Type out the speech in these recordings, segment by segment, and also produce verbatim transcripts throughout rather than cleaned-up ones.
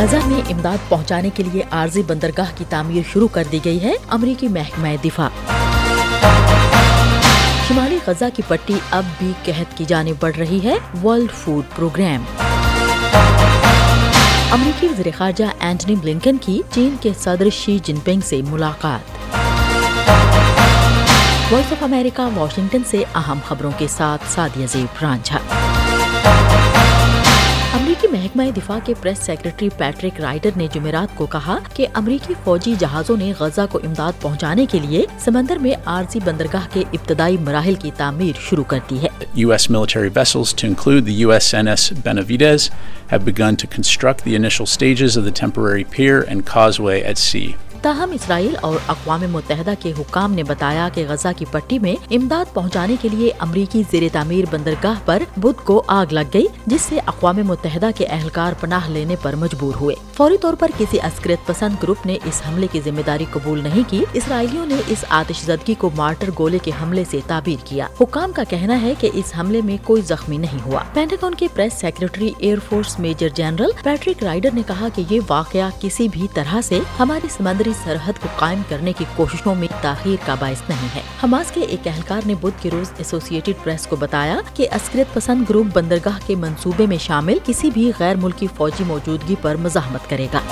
غزہ میں امداد پہنچانے کے لیے عارضی بندرگاہ کی تعمیر شروع کر دی گئی ہے، امریکی محکمہ دفاع۔ شمالی غزہ کی پٹی اب بھی قحط کی جانب بڑھ رہی ہے، ورلڈ فوڈ پروگرام۔ امریکی وزیر خارجہ اینٹنی بلنکن کی چین کے صدر شی جن پنگ سے ملاقات۔ وائس آف امریکہ واشنگٹن سے اہم خبروں کے ساتھ سعدیہ زیب رانجھا۔ امریکی محکمہ دفاع کے پریس سیکرٹری پیٹرک رائڈر نے جمعرات کو کہا کہ امریکی فوجی جہازوں نے غزہ کو امداد پہنچانے کے لیے سمندر میں عارضی بندرگاہ کے ابتدائی مراحل کی تعمیر شروع کر دی ہے۔ U S military vessels, to include the U S N S Benavidez, have begun to construct the initial stages of the temporary pier and causeway at sea. تاہم اسرائیل اور اقوام متحدہ کے حکام نے بتایا کہ غزہ کی پٹی میں امداد پہنچانے کے لیے امریکی زیر تعمیر بندرگاہ پر بدھ کو آگ لگ گئی، جس سے اقوام متحدہ کے اہلکار پناہ لینے پر مجبور ہوئے۔ فوری طور پر کسی عسکریت پسند گروپ نے اس حملے کی ذمہ داری قبول نہیں کی۔ اسرائیلیوں نے اس آتش زدگی کو مارٹر گولے کے حملے سے تعبیر کیا۔ حکام کا کہنا ہے کہ اس حملے میں کوئی زخمی نہیں ہوا۔ پینٹاگون کے press secretary air force major general Patrick Ryder نے کہا کہ یہ واقعہ کسی بھی طرح سے ہماری سمندری سرحد کو قائم کرنے کی کوششوں میں تاخیر کا باعث نہیں ہے۔ حماس کے ایک اہلکار نے بدھ کے روز ایسوسیٹڈ پریس کو بتایا کہ عسکریت پسند گروپ بندرگاہ کے منصوبے میں شامل کسی بھی غیر ملکی فوجی موجودگی پر مزاحمت کرے گا۔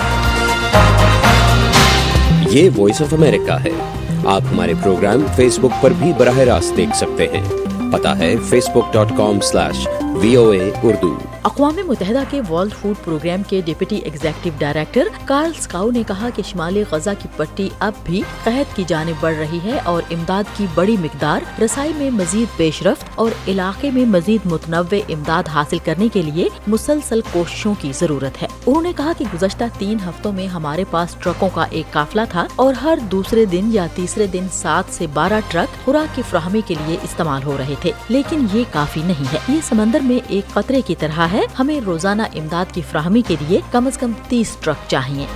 یہ وائس آف امریکہ ہے۔ آپ ہمارے پروگرام فیس بک پر بھی براہ راست دیکھ سکتے ہیں۔ پتہ ہے Facebook dot com slash V O A Urdu. اقوام متحدہ کے ورلڈ فوڈ پروگرام کے deputy executive director Carl Skau نے کہا کہ شمالی غزہ کی پٹی اب بھی قحط کی جانب بڑھ رہی ہے اور امداد کی بڑی مقدار رسائی میں مزید پیش رفت اور علاقے میں مزید متنوع امداد حاصل کرنے کے لیے مسلسل کوششوں کی ضرورت ہے۔ انہوں نے کہا کہ گزشتہ تین ہفتوں میں ہمارے پاس ٹرکوں کا ایک قافلہ تھا اور ہر دوسرے دن یا تیسرے دن سات سے بارہ ٹرک خوراک کی فراہمی کے لیے استعمال ہو رہے تھے، لیکن یہ کافی نہیں ہے۔ یہ سمندر میں ایک قطرے کی طرح ہے، ہمیں روزانہ امداد کی فراہمی کے لیے کم از کم تیس ٹرک چاہیے۔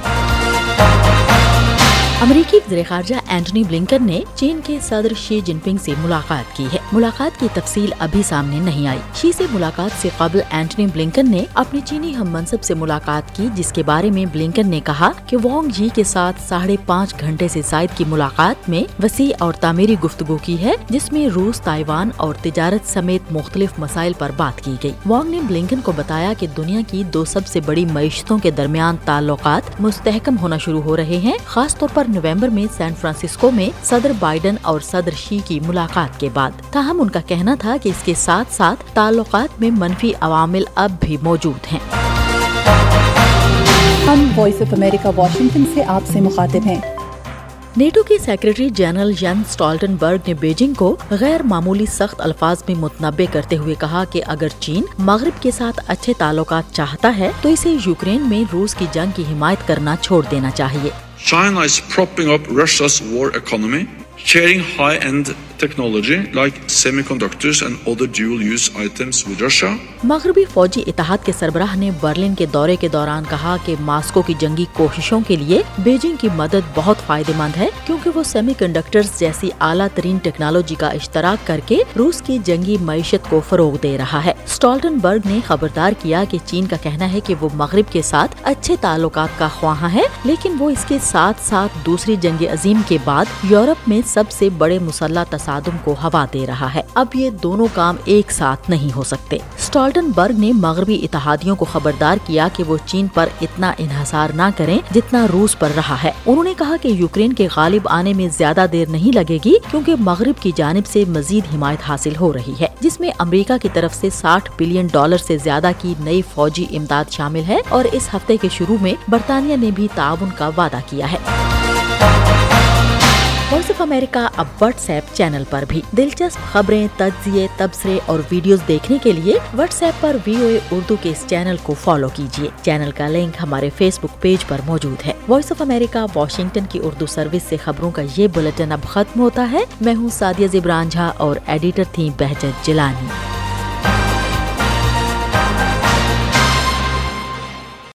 امریکی وزیر خارجہ اینٹنی بلنکن نے چین کے صدر شی جن پنگ سے ملاقات کی ہے۔ ملاقات کی تفصیل ابھی سامنے نہیں آئی۔ شی سے ملاقات سے قبل اینٹنی بلنکن نے اپنی چینی ہم منصب سے ملاقات کی، جس کے بارے میں بلنکن نے کہا کہ وانگ جی کے ساتھ ساڑھے پانچ گھنٹے سے زائد کی ملاقات میں وسیع اور تعمیری گفتگو کی ہے، جس میں روس، تائیوان اور تجارت سمیت مختلف مسائل پر بات کی گئی۔ وانگ نے بلنکن کو بتایا کہ دنیا کی دو سب سے بڑی معیشتوں کے درمیان تعلقات مستحکم ہونا شروع ہو رہے ہیں، خاص طور پر نومبر میں سان فرانسسکو میں صدر بائیڈن اور صدر شی کی ملاقات کے بعد۔ تاہم ان کا کہنا تھا کہ اس کے ساتھ ساتھ تعلقات میں منفی عوامل اب بھی موجود ہیں۔ ہم وائس آف امریکہ واشنگٹن سے آپ سے مخاطب ہیں۔ نیٹو کے سیکرٹری جنرل جین اسٹالٹنبرگ نے بیجنگ کو غیر معمولی سخت الفاظ میں متنبع کرتے ہوئے کہا کہ اگر چین مغرب کے ساتھ اچھے تعلقات چاہتا ہے تو اسے یوکرین میں روس کی جنگ کی حمایت کرنا چھوڑ دینا چاہیے۔ China is propping up Russia's war economy, sharing high-end technology like semiconductors and other dual-use items with Russia. مغربی فوجی اتحاد کے سربراہ نے برلن کے دورے کے دوران کہا کہ ماسکو کی جنگی کوششوں کے لیے بیجنگ کی مدد بہت فائدہ مند ہے، کیونکہ وہ سیمی کنڈکٹرز جیسی اعلیٰ ترین ٹیکنالوجی کا اشتراک کر کے روس کی جنگی معیشت کو فروغ دے رہا ہے۔ اسٹالٹنبرگ نے خبردار کیا کہ چین کا کہنا ہے کہ وہ مغرب کے ساتھ اچھے تعلقات کا خواہاں ہے، لیکن وہ اس کے ساتھ ساتھ دوسری جنگ عظیم کے بعد یورپ میں سب سے بڑے مسلح تصادم کو ہوا دے رہا ہے۔ اب یہ دونوں کام ایک ساتھ نہیں ہو سکتے۔ اسٹالٹنبرگ نے مغربی اتحادیوں کو خبردار کیا کہ وہ چین پر اتنا انحصار نہ کریں جتنا روس پر رہا ہے۔ انہوں نے کہا کہ یوکرین کے غالب آنے میں زیادہ دیر نہیں لگے گی، کیونکہ مغرب کی جانب سے مزید حمایت حاصل ہو رہی ہے، جس میں امریکہ کی طرف سے ساٹھ بلین ڈالر سے زیادہ کی نئی فوجی امداد شامل ہے، اور اس ہفتے کے شروع میں برطانیہ نے بھی تعاون کا وعدہ کیا ہے۔ وائس آف امریکہ اب واٹس ایپ چینل پر بھی دلچسپ خبریں، تجزیے، تبصرے اور ویڈیوز دیکھنے کے لیے واٹس ایپ پر وی او اے اردو کے اس چینل کو فالو کیجیے۔ چینل کا لنک ہمارے فیس بک پیج پر موجود ہے۔ وائس آف امریکہ واشنگٹن کی اردو سروس سے خبروں کا یہ بلیٹن اب ختم ہوتا ہے۔ میں ہوں سعدیہ زیب رانجھا اور ایڈیٹر تھی بہجت جیلانی۔